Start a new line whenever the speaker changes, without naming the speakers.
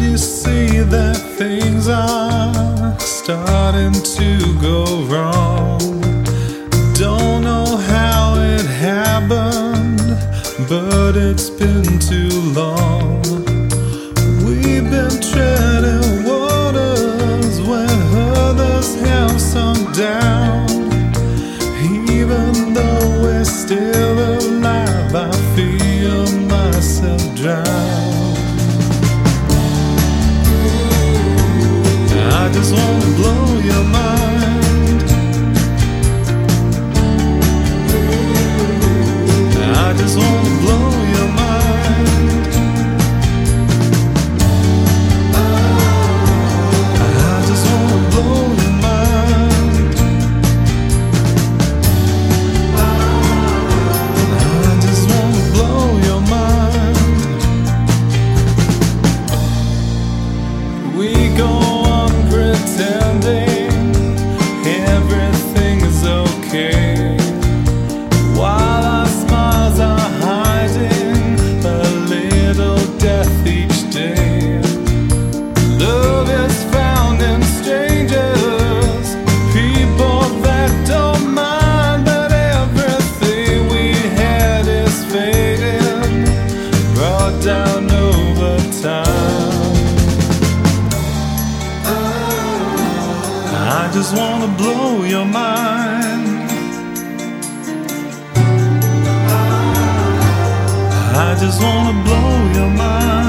you see that things are starting to go wrong? Don't know how it happened, but it's been too long. We've been treading waters where others have sunk down. Even though we're still alive, I feel myself drown. I just wanna blow your mind. I just wanna blow your mind. I just wanna blow your mind. I just wanna blow your mind. We go on pretending everything is okay, while our smiles are hiding a little death each day. Love is found in strangers, people that don't mind, but everything we had is fading, brought down over time. I just wanna blow your mind. I just wanna blow your mind.